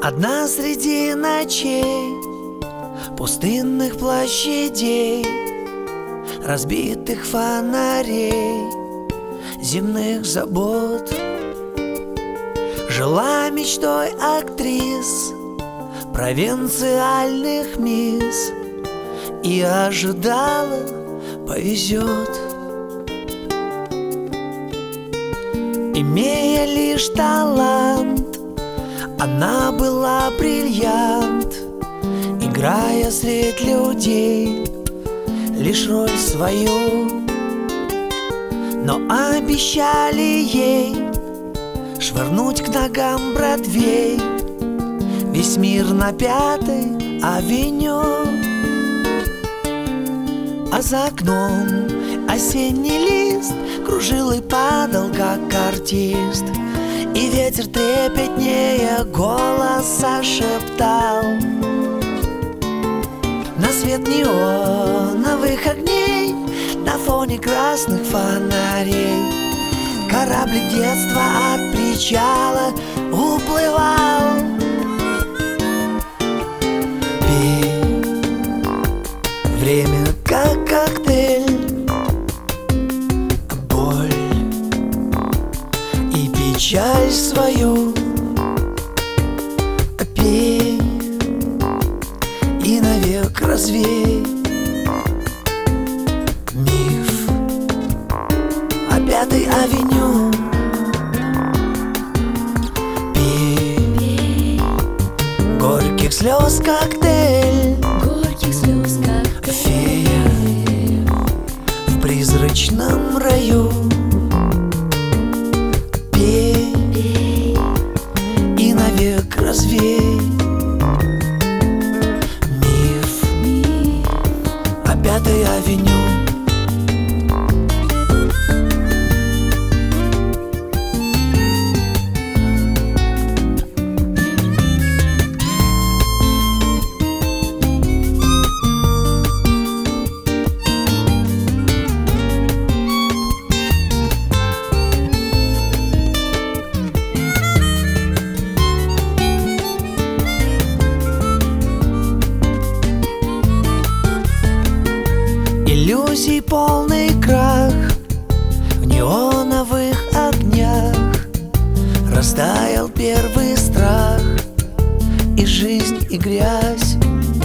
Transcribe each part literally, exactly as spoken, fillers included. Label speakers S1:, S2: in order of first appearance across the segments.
S1: Одна среди ночей, пустынных площадей, разбитых фонарей, земных забот, жила мечтой актрис провинциальных мисс и ожидала, повезет. Имея лишь талант, она была бриллиант, играя средь людей лишь роль свою. Но обещали ей швырнуть к ногам Бродвей, весь мир на Пятой авеню. А за окном осенний лист кружил и падал, как артист, и ветер трепетнее голоса шептал. На свет неоновых огней, на фоне красных фонарей, кораблик детства от причала уплывал. Пей, время как коктейль, боль и печаль свою. Пей и навек развей миф о Пятой авеню. Пей, горьких слез коктейль,
S2: горьких слез коктейль,
S1: фея в призрачном раю. Пей,
S2: пей
S1: и навек развей миф о Пятой авеню. Иллюзий полный крах, в неоновых огнях растаял первый страх, и жизнь, и грязь.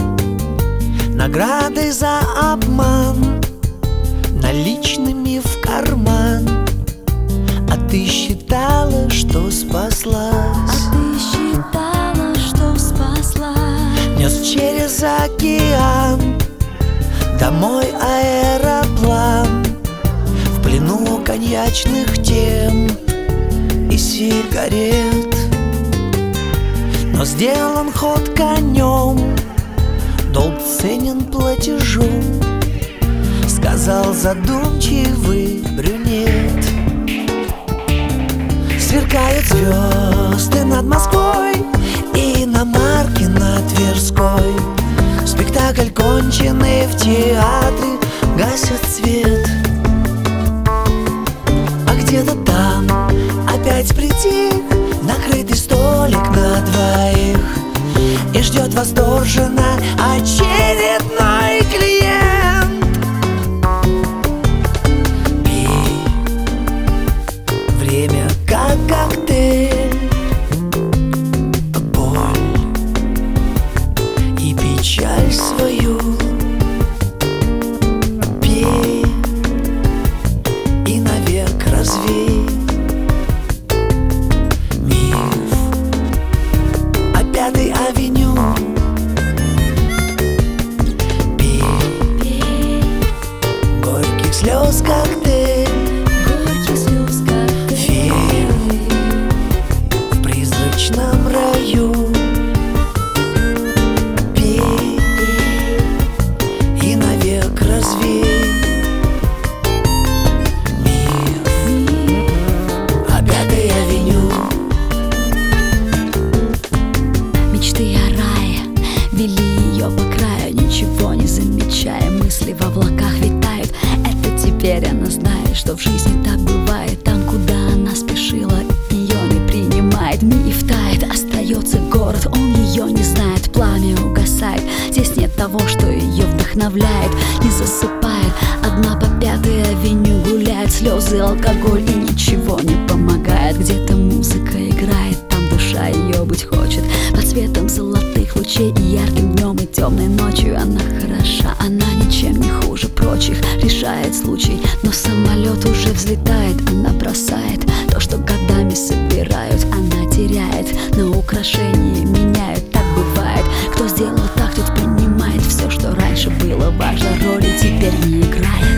S1: Награды за обман наличными в карман. А ты считала, что спаслась,
S2: А ты считала, что спаслась.
S1: нес через океан домой аэроплан, в плену коньячных тем и сигарет. Но сделан ход конем, долг ценен платежом, сказал задумчивый брюнет. Сверкают звезды над Москвой и иномарки на Тверской. Спектакль конченый, в театре гасят свет. А где-то там опять притих накрытый столик на двоих, и ждет восторженно очередной клиент. Пей, время как коктейль, боль и печаль свою. Пей и навек развей миф о Пятой авеню. Пей,
S2: Пей,
S1: горьких слез коктейль,
S2: горьких слез коктейль,
S1: фея в призрачном раю. Пей и навек развей миф о Пятой авеню.
S2: Мечты о рае вели ее по краю, ничего не замечая, мысли в облаках витают. Это теперь она знает, что в жизни так бывает. Там, куда она спешила, ее не принимает. Миф тает, остается остается город, он ее не знает. Пламя угасает, здесь нет того, что ее вдохновляет. Не засыпает, одна по Пятой авеню гуляет. Слезы, алкоголь и ничего не помогает. Где-то музыка играет, там душа ее быть хочет. Под светом золотых лучей и ярким днем, и темной ночью она хороша. Она ничем не хуже прочих, решает случай. Но самолет уже взлетает, она бросает то, что годами собирают. Она теряет, на украшения меняют. Так бывает, кто сделал так, тот принимает. Все, что раньше было важно, роли теперь не играет.